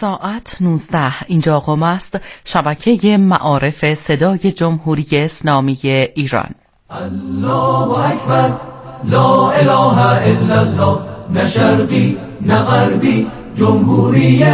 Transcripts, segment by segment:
ساعت 19 اینجا قم است، شبکه معارف صدای جمهوری اسلامی ایران. الله اکبر، لا اله الا الله، نه شرقی نه غربی، جمهوری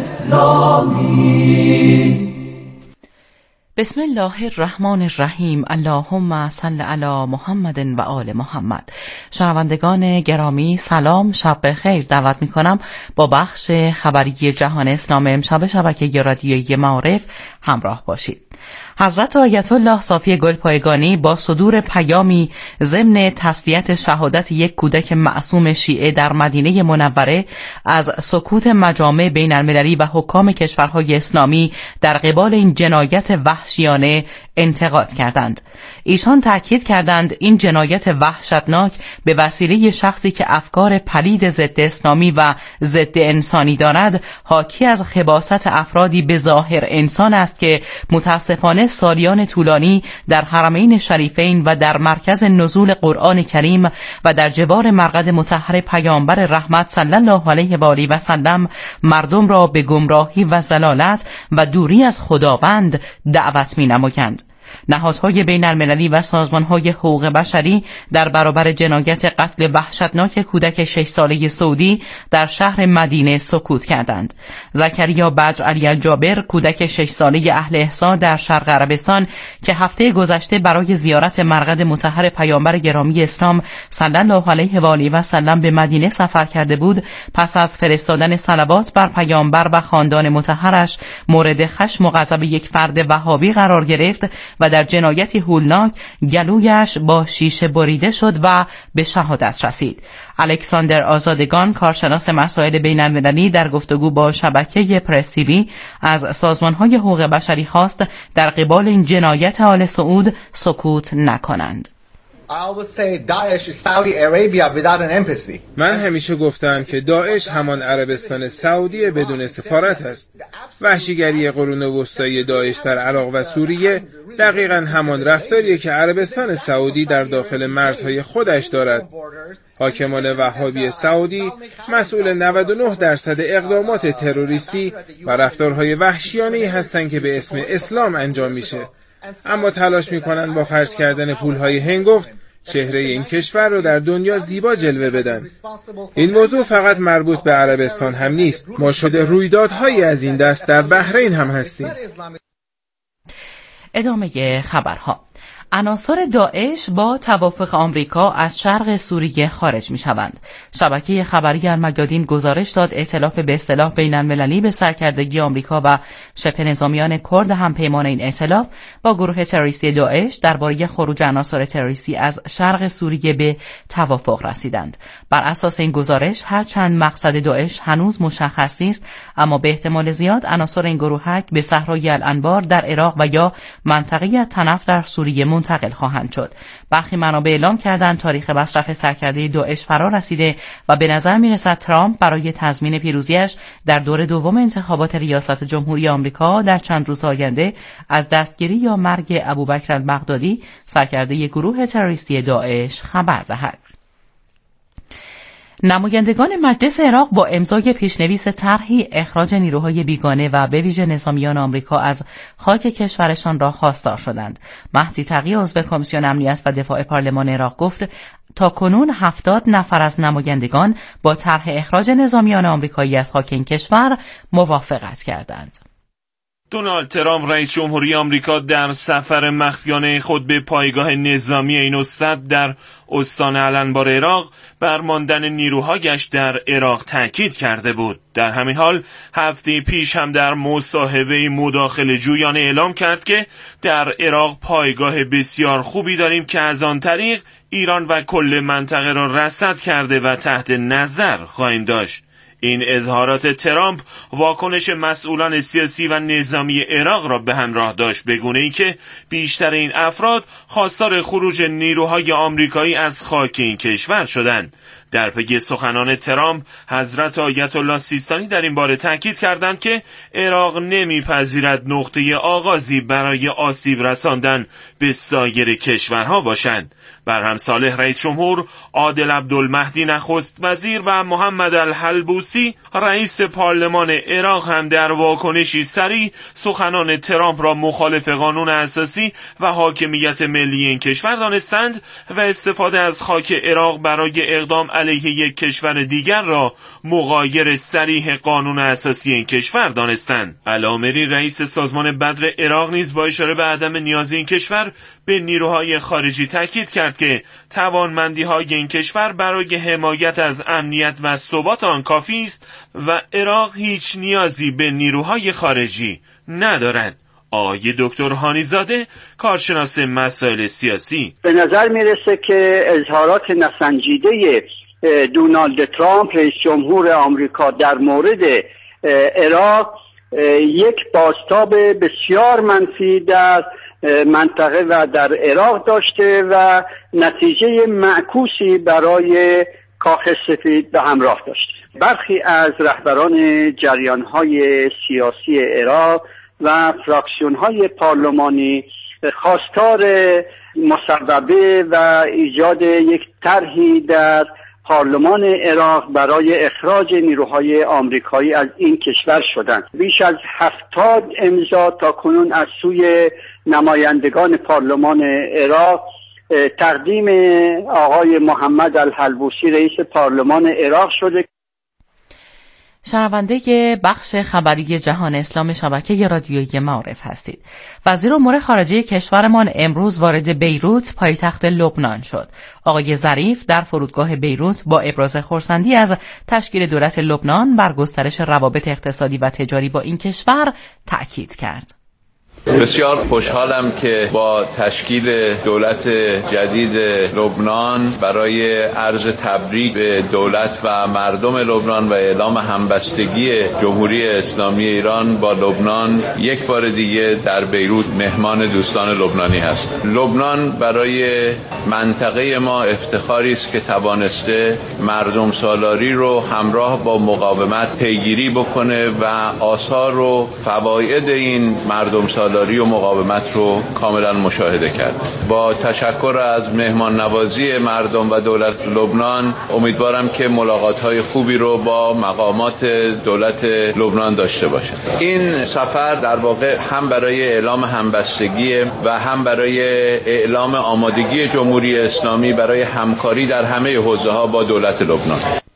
اسلامی. بسم الله الرحمن الرحیم. اللهم صل علی محمد و آل محمد. شنوندگان گرامی سلام، شب بخیر. دعوت میکنم با بخش خبری جهان اسلام امشب شبکه رادیویی معارف همراه باشید. حضرت آیت الله صافی گلپایگانی با صدور پیامی ضمن تسلیت شهادت یک کودک معصوم شیعه در مدینه منوره از سکوت مجامع بین المللی و حکام کشورهای اسلامی در قبال این جنایت وحشیانه انتقاد کردند. ایشان تاکید کردند این جنایت وحشتناک به وسیله شخصی که افکار پلید ضد اسلامی و ضد انسانی دارد حاکی از خباثت افرادی به ظاهر انسان است که متاسفانه سالیان طولانی در حرمین شریفین و در مرکز نزول قرآن کریم و در جوار مرقد مطهر پیامبر رحمت صلی الله علیه و آله و سلم مردم را به گمراهی و ضلالت و دوری از خداوند دعوت می‌نمایند. نهادهای بین المللی و سازمانهای حقوق بشری در برابر جنایت قتل وحشتناک کودک 6 ساله سعودی در شهر مدینه سکوت کردند. زکریا بج علی الجابر، کودک 6 ساله اهل احسا در شرق عربستان که هفته گذشته برای زیارت مرقد مطهر پیامبر گرامی اسلام صلی الله علیه و آله و سلم به مدینه سفر کرده بود، پس از فرستادن صلوات بر پیامبر و خاندان مطهرش مورد خشم و غضب یک فرد وهابی قرار گرفت و در جنایتی هولناک گلویش با شیشه بریده شد و به شهادت رسید. الکساندر آزادگان، کارشناس مسائل بین المللی، در گفتگو با شبکه پرس تیوی از سازمانهای حقوق بشری خواست در قبال این جنایت آل سعود سکوت نکنند. من همیشه گفتم که داعش همان عربستان سعودی بدون سفارت است. وحشیگری قرون وسطایی داعش در عراق و سوریه دقیقاً همان رفتاریه که عربستان سعودی در داخل مرزهای خودش دارد. حاکمان وهابی سعودی مسئول 99% اقدامات تروریستی و رفتارهای وحشیانه‌ای هستند که به اسم اسلام انجام میشه، اما تلاش میکنن با خرج کردن پولهای هنگفت چهره این کشور رو در دنیا زیبا جلوه بدن. این موضوع فقط مربوط به عربستان هم نیست، ما شده رویدادهایی از این دست در بحرین هم هستیم. ادامه خبرها. عناصر داعش با توافق آمریکا از شرق سوریه خارج می شوند. شبکه خبری المیادین گزارش داد ائتلاف به اصطلاح بین المللی به سرکردگی آمریکا و شبه نظامیان کرد همپیمان این ائتلاف با گروه تروریستی داعش درباره خروج عناصر تروریستی از شرق سوریه به توافق رسیدند. بر اساس این گزارش هرچند مقصد داعش هنوز مشخص نیست، اما به احتمال زیاد عناصر این گروهک به صحرای الانبار در عراق و یا منطقه تنف در سوریه منتقل خواهند شد. برخی منابع اعلام کردند تاریخ مصرف سرکرده داعش فرا رسیده و به نظر می‌رسد ترامپ برای تضمین پیروزیش در دور دوم انتخابات ریاست جمهوری آمریکا در چند روز آینده از دستگیری یا مرگ ابوبکر البغدادی، سرکرده گروه تروریستی داعش، خبر دهد. نمایندگان مجلس عراق با امضای پیشنویس طرحی اخراج نیروهای بیگانه و به ویژه نظامیان آمریکا از خاک کشورشان را خواستار شدند. مهدی تقی، عضو کمیسیون امنیت و دفاع پارلمان عراق، گفت تاکنون 70 نفر از نمایندگان با طرح اخراج نظامیان آمریکایی از خاک این کشور موافقت کردند. دونالد ترامپ رئیس جمهوری آمریکا در سفر مخفیانه خود به پایگاه نظامی عین‌الصد در استان الانبار عراق بر ماندن نیروهایش در عراق تاکید کرده بود. در همین حال هفته پیش هم در مصاحبه مداخله جویانه اعلام کرد که در عراق پایگاه بسیار خوبی داریم که از آن طریق ایران و کل منطقه را رصد کرده و تحت نظر خواهیم داشت. این اظهارات ترامپ واکنش مسئولان سیاسی و نظامی عراق را به همراه داشت، به گونه‌ای که بیشتر این افراد خواستار خروج نیروهای آمریکایی از خاک این کشور شدند. در پی سخنان ترامپ، حضرت آیت الله سیستانی در این باره تاکید کردند که عراق نمیپذیرد نقطه آغازی برای آسیب رساندن به سایر کشورها باشند. برهم صالح رئیس جمهور، عادل عبدالمهدی نخست وزیر و محمد الحلبوسی رئیس پارلمان عراق هم در واکنشی سریع سخنان ترامپ را مخالف قانون اساسی و حاکمیت ملی این کشور دانستند و استفاده از خاک عراق برای اقدام علیه یک کشور دیگر را مغایر صریح قانون اساسی این کشور دانستند. الامری رئیس سازمان بدر عراق نیز با اشاره به عدم نیاز این کشور به نیروهای خارجی تاکید کرد که توانمندی‌های این کشور برای حمایت از امنیت و ثبات آن کافی است و عراق هیچ نیازی به نیروهای خارجی ندارد. آقای دکتر هانیزاده، کارشناس مسائل سیاسی: به نظر میرسه که اظهارات نسنجیده دونالد ترامپ رئیس جمهور آمریکا در مورد عراق یک بازتاب بسیار منفی در منطقه و در عراق داشته و نتیجه معکوسی برای کاخ سفید به همراه داشته. برخی از رهبران جریان‌های سیاسی عراق و فراکسیون‌های پارلمانی خواستار مصوبه و ایجاد یک طرحی در پارلمان عراق برای اخراج نیروهای آمریکایی از این کشور شدند. بیش از 70 امضا تاکنون از سوی نمایندگان پارلمان عراق تقدیم آقای محمد الحلبوسی رئیس پارلمان عراق شده. شنونده بخش خبری جهان اسلام شبکه رادیویی معارف هستید. وزیر امور خارجه کشورمان امروز وارد بیروت پایتخت لبنان شد. آقای ظریف در فرودگاه بیروت با ابراز خرسندی از تشکیل دولت لبنان بر گسترش روابط اقتصادی و تجاری با این کشور تأکید کرد. بسیار خوشحالم که با تشکیل دولت جدید لبنان برای عرض تبریک به دولت و مردم لبنان و اعلام همبستگی جمهوری اسلامی ایران با لبنان یک بار دیگه در بیروت مهمان دوستان لبنانی هست. لبنان برای منطقه ما افتخاری است که توانسته مردم سالاری رو همراه با مقاومت پیگیری بکنه و آثار و فواید این مردم سالاری و مقاومت رو کاملا مشاهده کرد. با تشکر از مهمان نوازی مردم و دولت لبنان امیدوارم که ملاقات‌های خوبی رو با مقامات دولت لبنان داشته باشه. این سفر در واقع هم برای اعلام همبستگی و هم برای اعلام آمادگی جمهوری اسلامی برای همکاری در همه حوزه‌ها با دولت لبنان.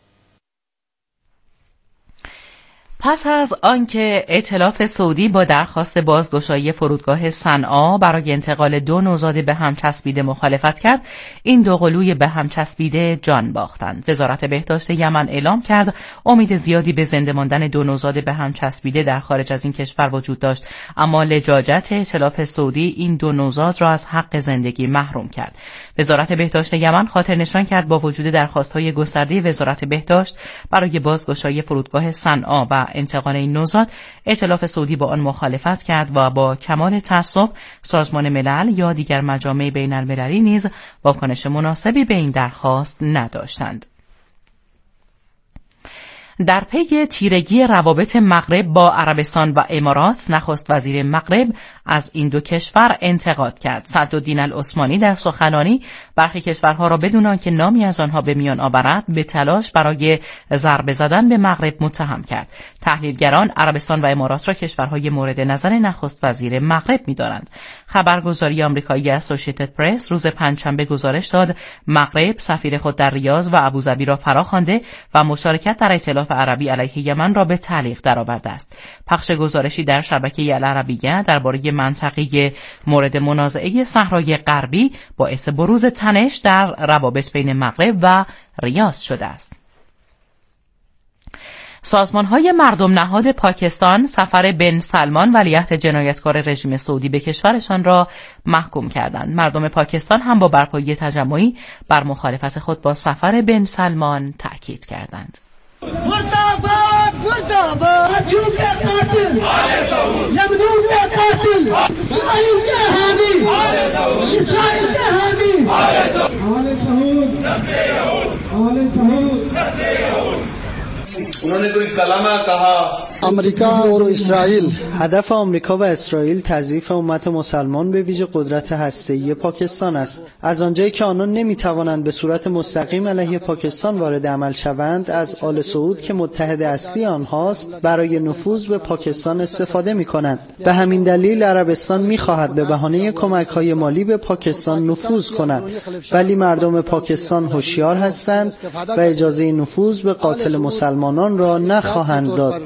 پس از آنکه ائتلاف سعودی با درخواست بازگشایی فرودگاه صنعا برای انتقال 2 نوزاد به هم چسبیده مخالفت کرد، این 2 قلوی به هم چسبیده جان باختند. وزارت بهداشت یمن اعلام کرد امید زیادی به زنده ماندن 2 نوزاد به هم چسبیده در خارج از این کشور وجود داشت، اما لجاجت ائتلاف سعودی این 2 نوزاد را از حق زندگی محروم کرد. وزارت بهداشت یمن خاطر نشان کرد با وجود درخواست‌های گسترده وزارت بهداشت برای بازگشایی فرودگاه صنعا و انتقال این نوزاد، ائتلاف سعودی با آن مخالفت کرد و با کمال تأسف سازمان ملل یا دیگر مجامع بین المللی نیز واکنش مناسبی به این درخواست نداشتند. در پی تیرگی روابط مغرب با عربستان و امارات، نخست وزیر مغرب از این 2 کشور انتقاد کرد. صدرالدین العثمانی در سخنرانی برخی کشورها را بدون آنکه نامی از آنها به میان آورد به تلاش برای ضربه زدن به مغرب متهم کرد. تحلیلگران عربستان و امارات را کشورهای مورد نظر نخست وزیر مغرب می‌دانند. خبرگزاری آمریکایی اسوسییتد پرس روز پنجشنبه گزارش داد مغرب سفیر خود در ریاض و ابوظبی را فراخوانده و مشارکت در ائتلاف عربی علیه یمن را به تعلیق درآورده است. پخش گزارشی در شبکه العربیه درباره منطقه مورد منازعه صحرای غربی باعث بروز تنش در روابط بین مغرب و ریاض شده است. سازمان‌های مردم نهاد پاکستان سفر بن سلمان ولیعهد جنایتکار رژیم سعودی به کشورشان را محکوم کردند. مردم پاکستان هم با برپایی تجمعی بر مخالفت خود با سفر بن سلمان تأکید کردند. مرداباد مرداباد جوب قاتل یمنون قاتل اسرائیل جهانی اسرائیل جهانی آل شهود آمریکا و اسرائیل. هدف آمریکا و اسرائیل تضعیف امت مسلمان به ویژه قدرت هسته‌ای پاکستان است. از آنجایی که آنان نمی‌توانند به صورت مستقیم علیه پاکستان وارد عمل شوند، از آل سعود که متحد اصلی آنهاست برای نفوذ به پاکستان استفاده می‌کنند. به همین دلیل عربستان می‌خواهد به بهانه کمک‌های مالی به پاکستان نفوذ کند، ولی مردم پاکستان هوشیار هستند و اجازه نفوذ به قاتل مسلمانان را نخواهند داد.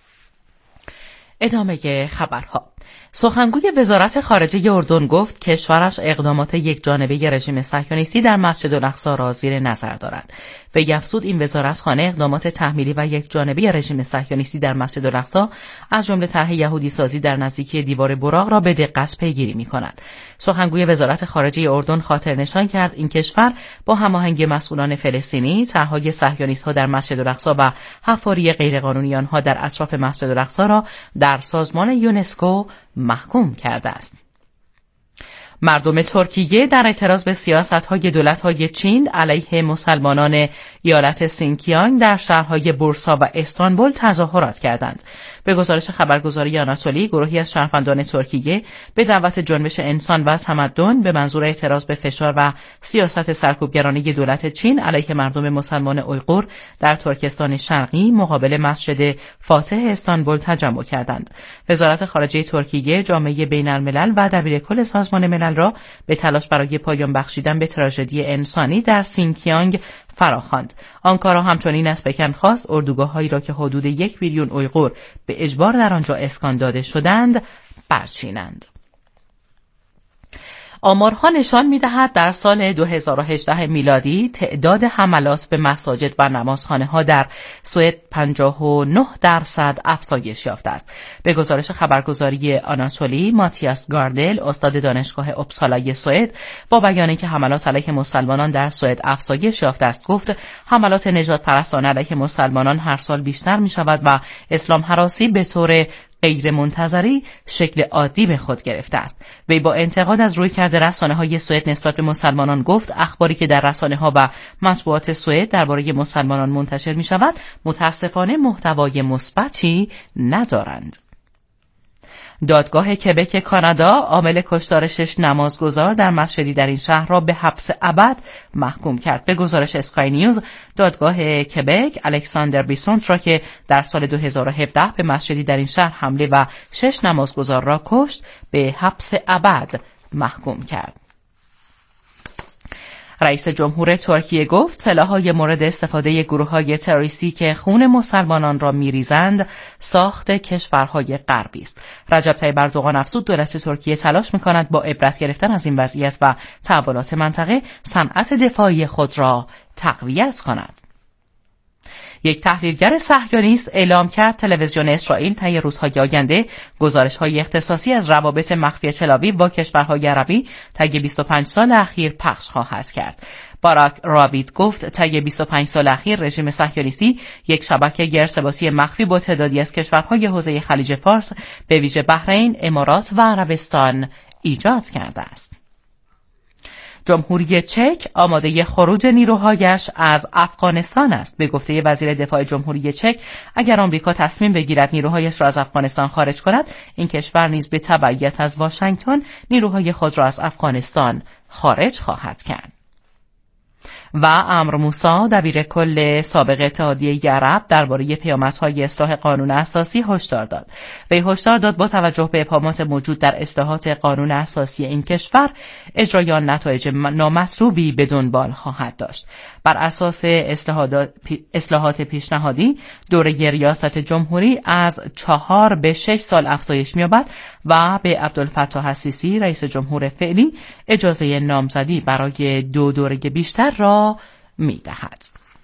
ادامه خبرها. سخنگوی وزارت خارجه اردن گفت کشورش اقدامات یکجانبه رژیم صهیونیستی در مسجد الاقصی را زیر نظر دارد. وی افزود این وزارتخانه اقدامات تحمیلی و یکجانبه رژیم صهیونیستی در مسجد الاقصی از جمله طرح یهودی سازی در نزدیکی دیوار براق را به دقت پیگیری می‌کند. سخنگوی وزارت خارجه اردن خاطر نشان کرد این کشور با هماهنگی مسئولان فلسطینی طرح‌های صهیونیست‌ها در مسجد الاقصی و حفاری غیرقانونی آنها در اطراف مسجد الاقصی را در سازمان یونسکو محکوم کرده است. مردم ترکیه در اعتراض به سیاست‌های دولت‌های چین علیه مسلمانان ایالت سینکیانگ در شهرهای بورسا و استانبول تظاهرات کردند. به گزارش خبرگزاری آناتولی، گروهی از شهروندان ترکیه به دعوت جنبش انسان و تمدن به منظور اعتراض به فشار و سیاست سرکوبگرانه دولت چین علیه مردم مسلمان اویغور در ترکستان شرقی مقابل مسجد فاتح استانبول تجمع کردند. وزارت خارجه ترکیه جامعه بین‌الملل و دبیرکل سازمان ملل را به تلاش برای پایان بخشیدن به تراژدی انسانی در سینکیانگ فراخواند. آنکارا همچنین از پکن خواست اردوگاه‌هایی را که حدود 1 میلیون اویغور به اجبار در آنجا اسکان داده شدند برچینند. آمارها نشان می‌دهد در سال 2018 میلادی تعداد حملات به مساجد و نمازخانه‌ها در سوئد 59% افزایش یافته است. به گزارش خبرگزاری آناتولی، ماتیاس گاردل، استاد دانشگاه اوبسالای سوئد، با بیان اینکه حملات علیه مسلمانان در سوئد افزایش یافته است، گفت حملات نژاد پرستانه علیه مسلمانان هر سال بیشتر می‌شود و اسلام هراسی به طور غیر منتظری شکل عادی به خود گرفته است. وی با انتقاد از رویکرد رسانه‌های سوئد نسبت به مسلمانان گفت اخباری که در رسانه‌ها و مطبوعات سوئد درباره مسلمانان منتشر می‌شود متأسفانه محتوای مثبتی ندارند. دادگاه کبک کانادا عامل کشتار 6 نمازگزار در مسجدی در این شهر را به حبس ابد محکوم کرد. به گزارش اسکای نیوز، دادگاه کبک الکساندر بیسونت را که در سال 2017 به مسجدی در این شهر حمله و 6 نمازگزار را کشت به حبس ابد محکوم کرد. رئیس جمهور ترکیه گفت سلاح‌های مورد استفاده گروه‌های تروریستی که خون مسلمانان را می‌ریزند ساخت کشورهای غربی است. رجب طیب اردوغان افزود دولت ترکیه تلاش می‌کند با عبرت گرفتن از این وضعیت و تحولات منطقه صنعت دفاعی خود را تقویت کند. یک تحلیلگر صهیونیست اعلام کرد تلویزیون اسرائیل طی روزهای آینده گزارش‌های اختصاصی از روابط مخفی تل‌آویو با کشورهای عربی طی 25 سال اخیر پخش خواهد کرد. باراک راوید گفت طی 25 سال اخیر رژیم صهیونیستی یک شبکه ارتباطی مخفی با تعدادی از کشورهای حوزه خلیج فارس به ویژه بحرین، امارات و عربستان ایجاد کرده است. جمهوری چک آماده خروج نیروهایش از افغانستان است. به گفته وزیر دفاع جمهوری چک اگر آمریکا تصمیم بگیرد نیروهایش را از افغانستان خارج کند، این کشور نیز به تبعیت از واشنگتن نیروهای خود را از افغانستان خارج خواهد کرد. و عمرو موسی دبیرکل سابق اتحادیه عرب درباره پیامدهای اصلاح قانون اساسی هشدار داد. وی هشدار داد با توجه به ابهامات موجود در اصلاحات قانون اساسی این کشور اجرای آن نتایج نامطلوبی به دنبال خواهد داشت. بر اساس اصلاحات پیشنهادی دوره ریاست جمهوری از 4 به 6 سال افزایش می‌یابد و به عبدالفتاح السیسی رئیس جمهور فعلی اجازه نامزدی برای 2 دوره بیشتر را می‌دهد.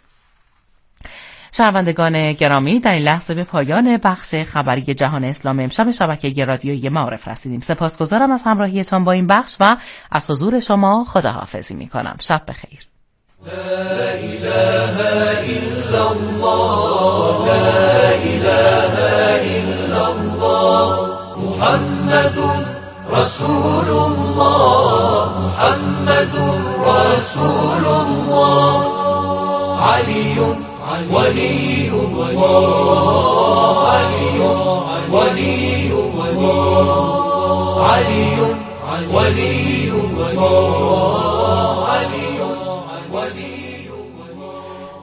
شنوندگان گرامی، در این لحظه به پایان بخش خبری جهان اسلام امشب شبکه رادیویی معارف رسیدیم. سپاسگزارم از همراهیتان با این بخش و از حضور شما خداحافظی می‌کنم. شب بخیر. لا إله إلا الله لا إله إلا الله محمد رسول الله محمد رسول الله علي ولي الله علي ولي الله علي ولي الله علي ولي الله.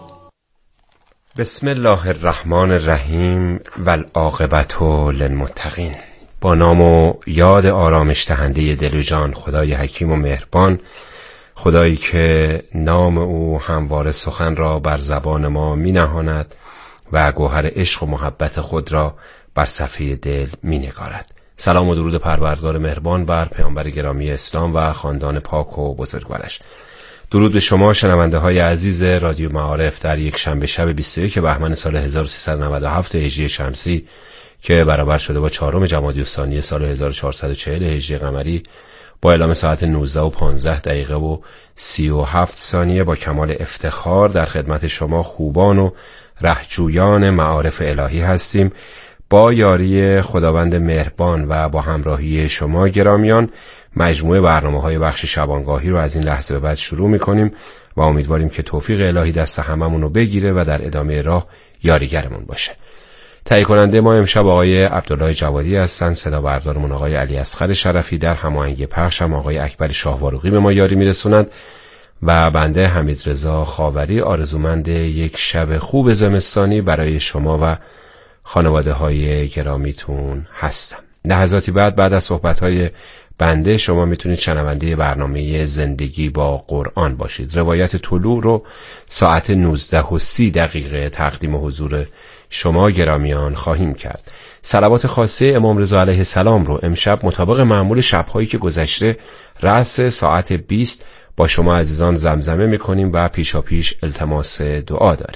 بسم الله الرحمن الرحیم و العاقبة للمتقین. با نام و یاد آرامش دهنده دل و جان خدای حکیم و مهربان، خدایی که نام او همواره سخن را بر زبان ما می نهاند و گوهر عشق و محبت خود را بر صفحه دل می نگارد. سلام و درود پروردگار مهربان بر پیامبر گرامی اسلام و خاندان پاک و بزرگوارش. درود به شما شنونده های عزیز رادیو معارف در یک شنبه شب 21 بهمن سال 1397 هجری شمسی که برابر شده با 4 جمادی الثانی سال 1440 هجری قمری، با اعلام ساعت 19 و 15 دقیقه و 37 ثانیه با کمال افتخار در خدمت شما خوبان و رهجویان معارف الهی هستیم. با یاری خداوند مهربان و با همراهی شما گرامیان مجموعه برنامه‌های بخش شبانگاهی رو از این لحظه به بعد شروع می‌کنیم و امیدواریم که توفیق الهی دست هممون رو بگیره و در ادامه راه یاریگرمون باشه. تهیه کننده ما امشب آقای عبدالله جوادی هستند، صدا بردارمون آقای علی اصغر شرفی، در هماهنگی پخش هم آقای اکبر شاهواروقی به ما یاری میرسونند و بنده حمیدرضا خاوری آرزومند یک شب خوب زمستانی برای شما و خانواده های گرامیتون هستم. لحظاتی بعد از صحبت های بنده شما میتونید شنونده برنامه زندگی با قرآن باشید. روایت طلوع رو ساعت 19:30 تقدیم حضور شما گرامیان خواهیم کرد. صلوات خاصه امام رضا علیه السلام رو امشب مطابق معمول شب‌هایی که گذشته رأس ساعت 20 با شما عزیزان زمزمه میکنیم و پیشاپیش التماس دعا داریم.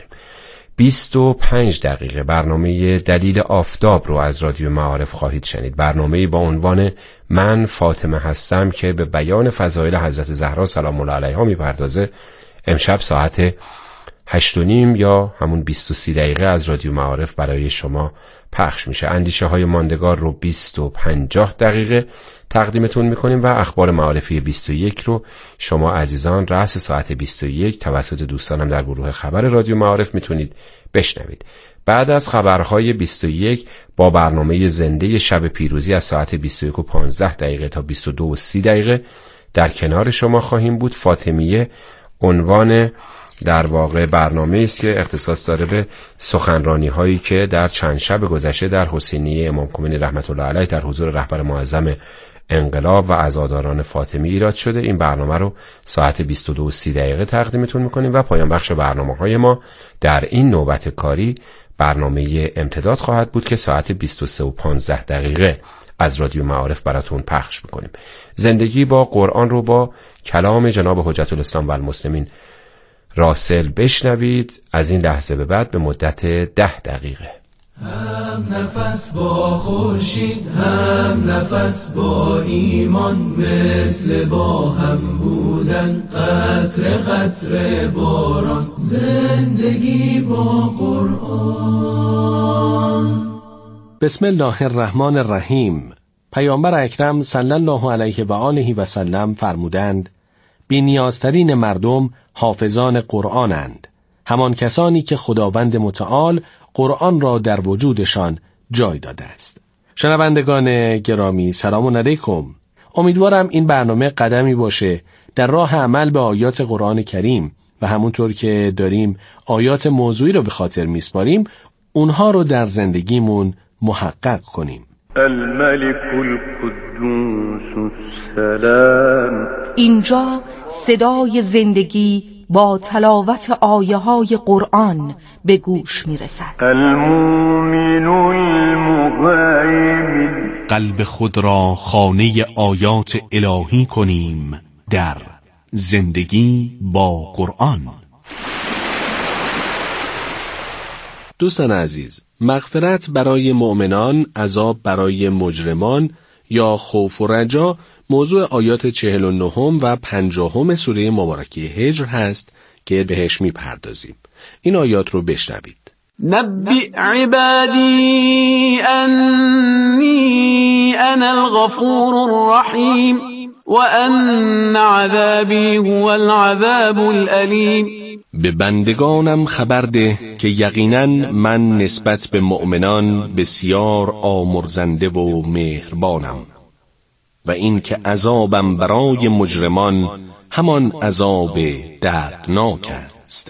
25 دقیقه برنامه دلیل آفتاب رو از رادیو معارف خواهید شنید. برنامه‌ای با عنوان من فاطمه هستم که به بیان فضایل حضرت زهرا سلام الله علیها میپردازه. امشب ساعت 8:30 یا همون 20:30 دقیقه از رادیو معارف برای شما پخش میشه. اندیشه های ماندگار رو 20:50 دقیقه تقدیمتون میکنیم و اخبار معارفی 21 رو شما عزیزان رأس ساعت 21 توسط دوستانم در گروه خبر رادیو معارف میتونید بشنوید. بعد از خبرهای 21 با برنامه زنده شب پیروزی از ساعت 21:15 دقیقه تا 22:30 دقیقه در کنار شما خواهیم بود. فاطمیه عنوان در واقع برنامه است که اختصاص داره به سخنرانی هایی که در چند شب گذشته در حسینیه امام خمینی رحمت الله علیه در حضور رهبر معظم انقلاب و عزاداران فاطمی ایراد شده. این برنامه رو ساعت 22:30 دقیقه تقدیمتون میکنیم و پایان بخش برنامه‌های ما در این نوبت کاری برنامه امتداد خواهد بود که ساعت 23:15 دقیقه از رادیو معارف براتون پخش میکنیم. زندگی با قرآن رو با کلام جناب حجت الاسلام و المسلمین راسل بشنوید از این لحظه به بعد به مدت 10 دقیقه. هم نفس با خورشید هم نفس با ایمان، مثل با هم بودن قطره قطره باران. زندگی با قرآن. بسم الله الرحمن الرحیم. پیامبر اکرم صلی الله علیه و آله و سلم فرمودند بی‌نیازترین مردم حافظان قرآنند، همان کسانی که خداوند متعال قرآن را در وجودشان جای داده است. شنوندگان گرامی سلام علیکم. امیدوارم این برنامه قدمی باشه در راه عمل به آیات قرآن کریم و همونطور که داریم آیات موضوعی رو به خاطر میسپاریم اونها رو در زندگیمون محقق کنیم. الملك القدوس السلام. اینجا صدای زندگی با تلاوت آیه های قرآن به گوش می رسد. المؤمن المهیمن. قلب خود را خانه آیات الهی کنیم در زندگی با قرآن. دوستان عزیز، مغفرت برای مؤمنان، عذاب برای مجرمان یا خوف و رجا موضوع آیات 49 و 50 سوره مبارکه هجر هست که بهش میپردازیم. این آیات رو بشنوید. نبئ عبادی انی انا الغفور الرحیم و ان عذابی هو العذاب الالیم. به بندگانم خبر ده که یقیناً من نسبت به مؤمنان بسیار آمرزنده و مهربانم و این که عذابم برای مجرمان همان عذاب دردناک است.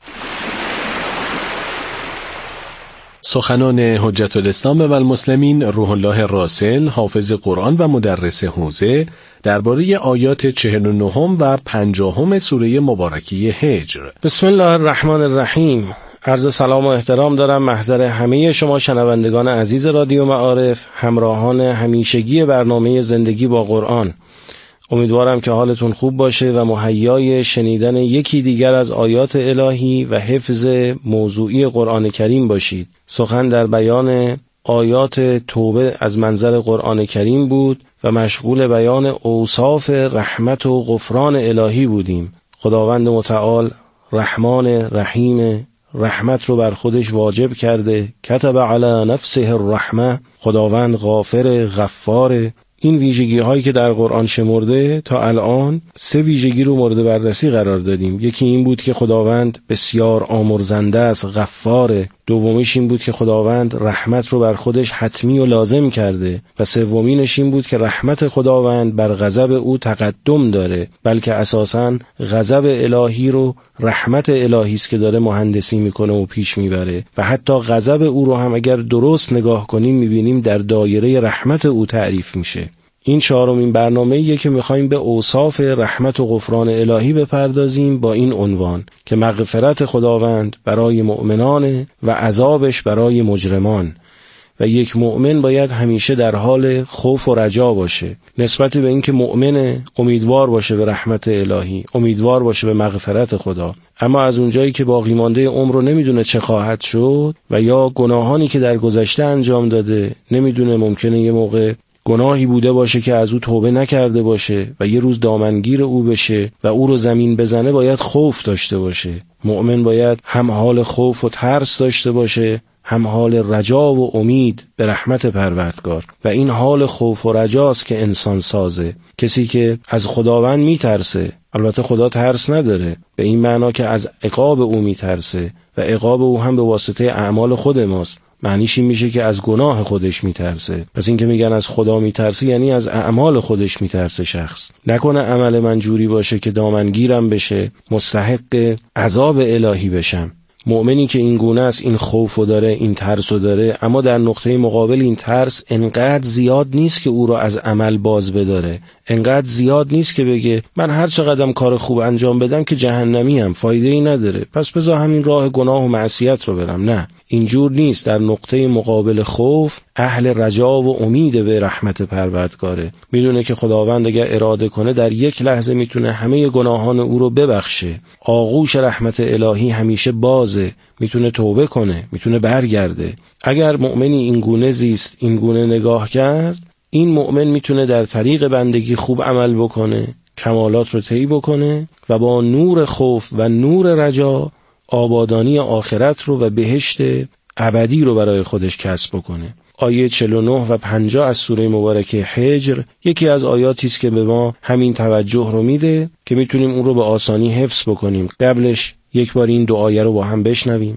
سخنان حجت الاسلام و المسلمین روح الله راسل، حافظ قرآن و مدرس حوزه، درباره آیات 49 و 50 سوره مبارکه هجر. بسم الله الرحمن الرحیم. عرض سلام و احترام دارم محضر همه شما شنوندگان عزیز رادیو معارف، همراهان همیشگی برنامه زندگی با قرآن. امیدوارم که حالتون خوب باشه و مهیای شنیدن یکی دیگر از آیات الهی و حفظ موضوعی قرآن کریم باشید. سخن در بیان آیات توبه از منظر قرآن کریم بود و مشغول بیان اوصاف رحمت و غفران الهی بودیم. خداوند متعال رحمان رحیم، رحمت رو بر خودش واجب کرده، کتب علی نفسه الرحمه. خداوند غافر غفار. این ویژگی هایی که در قرآن شمرده تا الان 3 ویژگی رو مورد بررسی قرار دادیم. یکی این بود که خداوند بسیار آمرزنده است، غفاره. دومیش این بود که خداوند رحمت رو بر خودش حتمی و لازم کرده و سومینش این بود که رحمت خداوند بر غضب او تقدم داره، بلکه اساساً غضب الهی رو رحمت الهی است که داره مهندسی میکنه و پیش میبره و حتی غضب او رو هم اگر درست نگاه کنیم میبینیم در دایره رحمت او تعریف میشه. این 4مین برنامه‌ایه که می‌خوایم به اوصاف رحمت و غفران الهی بپردازیم با این عنوان که مغفرت خداوند برای مؤمنان و عذابش برای مجرمان و یک مؤمن باید همیشه در حال خوف و رجا باشه نسبت به اینکه مؤمن امیدوار باشه به رحمت الهی، امیدوار باشه به مغفرت خدا، اما از اونجایی که باقی مانده عمر رو نمیدونه چه خواهد شد و یا گناهانی که در گذشته انجام داده نمیدونه، ممکنه یه موقع گناهی بوده باشه که از او توبه نکرده باشه و یه روز دامنگیر او بشه و او رو زمین بزنه، باید خوف داشته باشه. مؤمن باید هم حال خوف و ترس داشته باشه، هم حال رجا و امید به رحمت پروردگار و این حال خوف و رجاست که انسان سازه. کسی که از خداوند میترسه، البته خدا ترس نداره به این معنا که از عقاب او میترسه و عقاب او هم به واسطه اعمال خود ماست، معنیش این میشه که از گناه خودش میترسه. پس این که میگن از خدا میترسه یعنی از اعمال خودش میترسه شخص. نکنه عمل من جوری باشه که دامنگیرم بشه، مستحق عذاب الهی بشم. مؤمنی که این گونه است، این خوفو داره، این ترسو داره، اما در نقطه مقابل این ترس انقدر زیاد نیست که او را از عمل باز بداره، انقدر زیاد نیست که بگه من هر چقدرم کار خوب انجام بدم که جهنمیم، فایده ای نداره پس بذار همین راه گناه و معصیت رو برم. نه، اینجور نیست. در نقطه مقابل خوف اهل رجا و امید به رحمت پروردگاره. میدونه که خداوند اگر اراده کنه در یک لحظه میتونه همه گناهان او رو ببخشه. آغوش رحمت الهی همیشه بازه، میتونه توبه کنه، میتونه برگرده. اگر مؤمنی این گونه زیست، این گونه نگاه کرد، این مؤمن میتونه در طریق بندگی خوب عمل بکنه، کمالات رو طی بکنه و با نور خوف و نور رجا آبادانی آخرت رو و بهشت ابدی رو برای خودش کسب بکنه. آیه 49 و 50 از سوره مبارکه هجر یکی از آیاتی است که به ما همین توجه رو میده که میتونیم اون رو به آسانی حفظ بکنیم. قبلش یک بار این 2 آیه رو با هم بشنویم.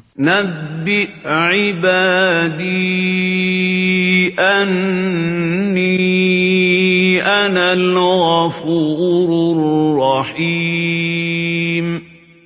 نبئ عبادی انی انا الغفور الرحیم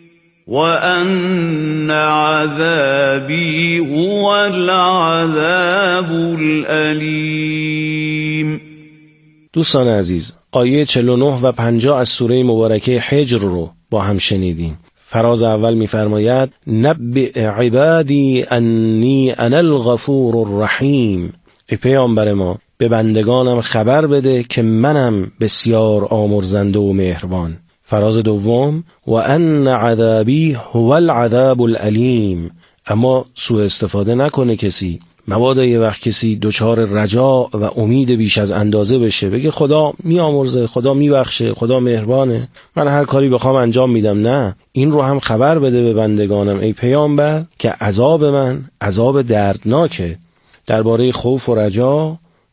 وَأَنَّ عَذَابِي هُوَ الْعَذَابُ الْأَلِيمُ. دوستان عزیز، آیه 49 و 50 از سوره مبارکه هجر رو با هم شنیدیم. فراز اول می‌فرماید نبئ عبادی انی انا الغفور الرحیم. ای پیامبر ما، به بندگانم خبر بده که منم بسیار آمرزنده و مهربان. فراز دوم و ان عذابی هو العذاب الالیم. اما سوء استفاده نکنه کسی، مبادا یه وقت کسی دچار رجا و امید بیش از اندازه بشه، بگه خدا میامرزه، خدا میبخشه، خدا مهربانه، من هر کاری بخوام انجام میدم. نه، این رو هم خبر بده به بندگانم ای پیامبر که عذاب من عذاب دردناکه. درباره خوف و رجا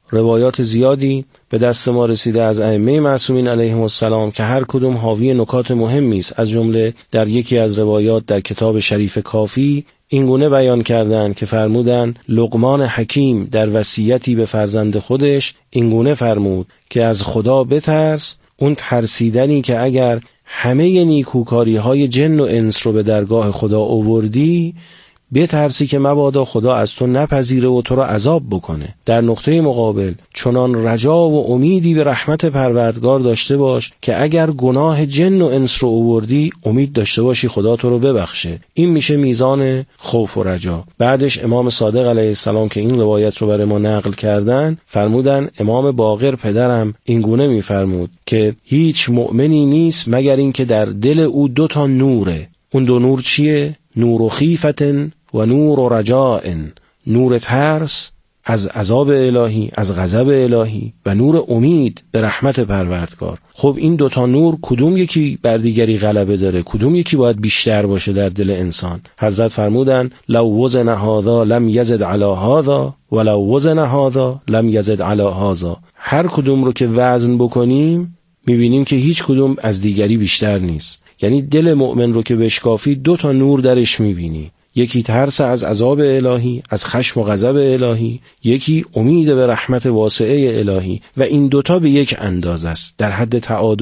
روایات زیادی به دست ما رسیده از ائمه معصومین علیهم السلام که هر کدوم حاوی نکات مهمی است. از جمله در یکی از روایات در کتاب شریف کافی این گونه بیان کردند که فرمودند لقمان حکیم در وصیتی به فرزند خودش این گونه فرمود که از خدا بترس، اون ترسیدنی که اگر همه نیکوکاری های جن و انس رو به درگاه خدا آوردی، بترسی که مبادا خدا از تو نپذیره و تو را عذاب بکنه. در نقطه مقابل چنان رجا و امیدی به رحمت پروردگار داشته باش که اگر گناه جن و انس رو آوردی امید داشته باشی خدا تو رو ببخشه. این میشه میزان خوف و رجا. بعدش امام صادق علیه السلام که این روایت رو برای ما نقل کردن فرمودن امام باقر پدرم این گونه میفرمود که هیچ مؤمنی نیست مگر این که در دل او 2 نوره. اون 2 نور چیه؟ نور خیفتن و نور رجاء، نور ترس از عذاب الهی، از غضب الهی و نور امید به رحمت پروردگار. خب این 2 نور کدوم یکی بر دیگری غلبه داره؟ کدوم یکی باید بیشتر باشه در دل انسان؟ حضرت فرمودن لو وزن هذا لم یزد علی هذا ولو وزن هذا لم یزد علی هذا. هر کدوم رو که وزن بکنیم میبینیم که هیچ کدوم از دیگری بیشتر نیست. یعنی دل مؤمن رو که بشکافی 2 نور درش میبینی. یکی ترس از عذاب الهی، از خشم و غضب الهی، یکی امید به رحمت واسعه الهی و این 2 به یک اندازه است. در حد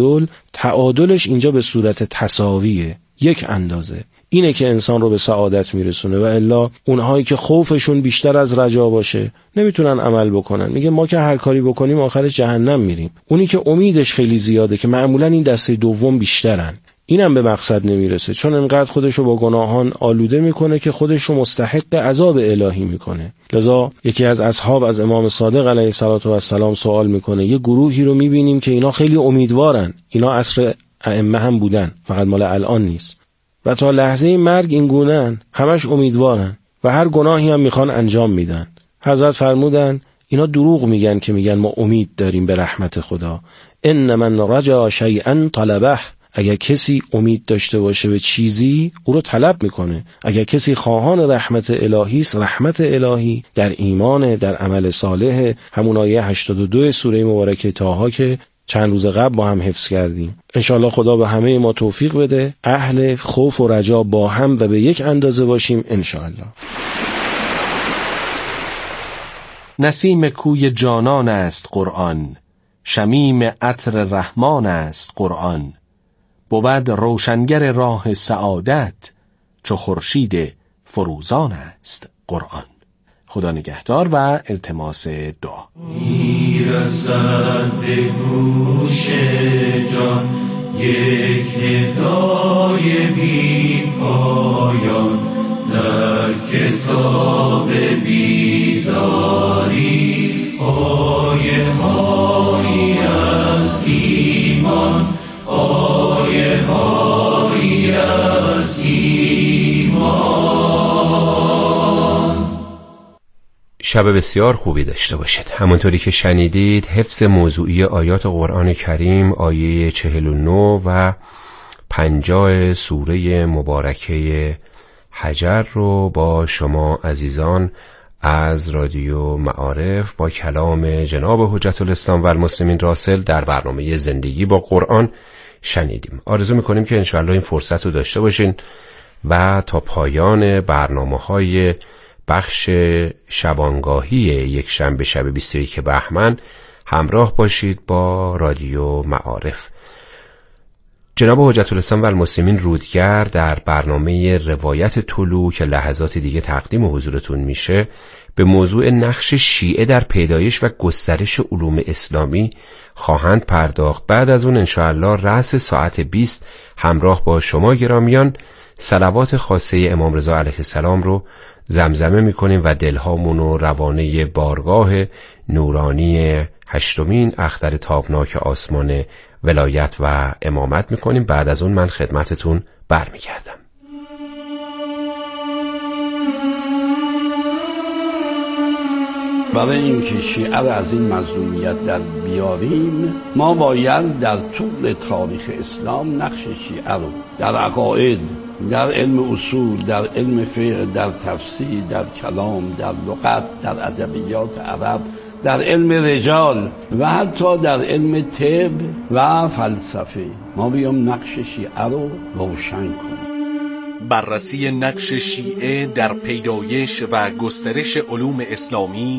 تعادلش اینجا به صورت تساویه، یک اندازه. اینه که انسان رو به سعادت میرسونه و الا اونهایی که خوفشون بیشتر از رجا باشه نمیتونن عمل بکنن. میگه ما که هر کاری بکنیم آخرش جهنم میریم. اونی که امیدش خیلی زیاده که معمولا این دسته دوم بیشترن، اینم به مقصد نمیرسه چون انقدر خودشو با گناهان آلوده میکنه که خودشو مستحق عذاب الهی میکنه. لذا یکی از اصحاب از امام صادق علیه السلام سوال میکنه یه گروهی رو میبینیم که اینا خیلی امیدوارن، اینا عصر ائمه هم بودن فقط مال الان نیست و تا لحظه مرگ این گونه‌ان، همش امیدوارن و هر گناهی هم میخوان انجام میدن. حضرت فرمودن اینا دروغ میگن که میگن ما امید داریم به رحمت خدا. ان من رجا شیئا طلبه، اگر کسی امید داشته باشه به چیزی او رو طلب میکنه. اگر کسی خواهان رحمت الهی است، رحمت الهی در ایمان، در عمل صالح، همون آیه 82 سوره مبارکه طه که چند روز قبل با هم حفظ کردیم. انشاءالله خدا به همه ما توفیق بده اهل خوف و رجا با هم و به یک اندازه باشیم انشاءالله. نسیم کوی جانان است قرآن، شمیم عطر رحمان است قرآن. بود روشنگر راه سعادت، چو خورشید فروزان است قرآن. خدا نگهدار و التماس دعا. میرسد به گوش جان یک ندای بی پایان، در کتاب بیداری آیه هایی از ایمان، آیه هایی از ایمان. شب بسیار خوبی داشته باشید. همونطوری که شنیدید حفظ موضوعی آیات قرآن کریم آیه 49 و 50 سوره مبارکه حجر رو با شما عزیزان از رادیو معارف با کلام جناب حجت الاسلام و المسلمین راسل در برنامه زندگی با قرآن شنیدیم. آرزو میکنیم که انشاءالله این فرصت رو داشته باشین و تا پایان برنامه‌های بخش شبانگاهی یک شنبه شب 21 بهمن همراه باشید با رادیو معارف. جناب حجت الاسلام و المسلمین رودگر در برنامه روایت طلوع که لحظات دیگه تقدیم حضورتون میشه به موضوع نقش شیعه در پیدایش و گسترش علوم اسلامی خواهند پرداخت. بعد از اون انشاءالله رأس ساعت 20 همراه با شما گرامیان صلوات خاصه امام رضا علیه السلام رو زمزمه میکنیم و دلهامون رو روانه بارگاه نورانی 8مین اختر تابناک آسمان ولایت و امامت میکنیم. بعد از اون من خدمتتون برمیگردم. برای اینکه شیعه را از این مظلومیت در بیاریم ما باید در طول تاریخ اسلام نقش شیعه رو در عقاید، در علم اصول، در علم فقه، در تفسیر، در کلام، در لغت، در ادبیات عرب در علم رجال و حتی در علم طب و فلسفه ما بیام نقش شیعه رو روشن کنیم. بررسی نقش شیعه در پیدایش و گسترش علوم اسلامی